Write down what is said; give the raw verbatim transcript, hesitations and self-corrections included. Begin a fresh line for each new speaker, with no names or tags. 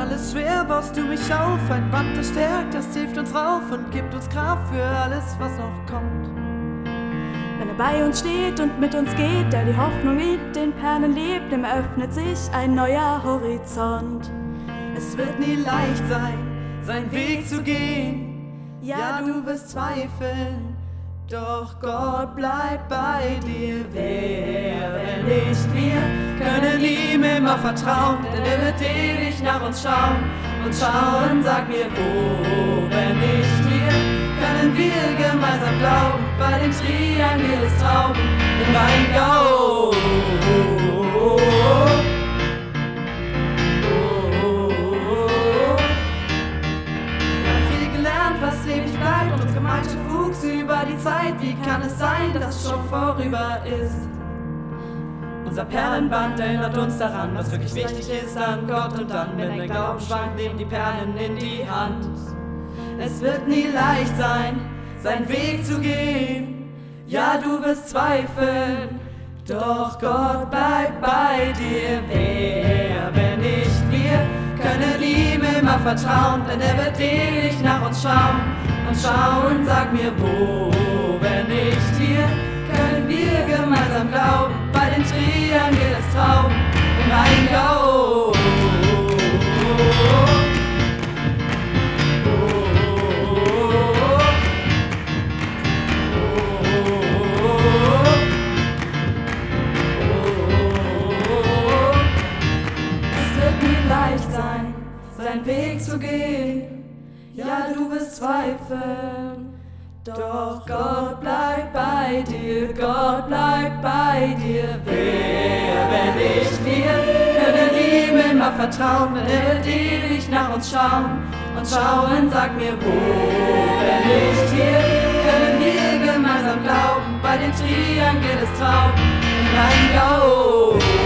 alles schwer, baust du mich auf. Ein Band, das stärkt, das hilft uns rauf und gibt uns Kraft für alles, was noch kommt.
Wenn er bei uns steht und mit uns geht, der die Hoffnung liebt, den Perlen liebt, dem öffnet sich ein neuer Horizont.
Es wird nie leicht sein, seinen Weg zu gehen. Ja, du wirst zweifeln, doch Gott bleibt bei dir. Wer, wenn nicht wir, können ihm immer vertrauen, denn er wird ewig nach uns schauen. Und schauen, sag mir wo, wenn nicht wir, können wir gemeinsam glauben, bei dem Triangel des Trauben im Rheingau. Was ewig bleibt, unsere Gemeinschaft wuchs über die Zeit. Wie kann es sein, dass es schon vorüber ist? Unser Perlenband erinnert uns daran, was wirklich wichtig ist an Gott. Und dann, wenn der Glauben schwankt, nehmen die Perlen in die Hand. Es wird nie leicht sein, seinen Weg zu gehen. Ja, du wirst zweifeln, doch Gott bleibt bei dir. Wer, wenn nicht wir, können ihm immer vertrauen, denn er wird ewig nach uns schauen. Und schauen, sag mir wo, wenn nicht hier, können wir gemeinsam glauben, bei den Triangel des Trauben im Rheingau. Es wird nie leicht sein, seinen Weg zu gehen. Ja, du wirst zweifeln, doch Gott bleibt bei dir, Gott bleibt bei dir. Wer, wenn nicht wir, können ihm immer vertrauen, denn er wird ewig nach uns schauen. Und schauen, sag mir wo, wenn nicht hier, können wir gemeinsam glauben, bei dem Triangel des Trauben im Rheingau.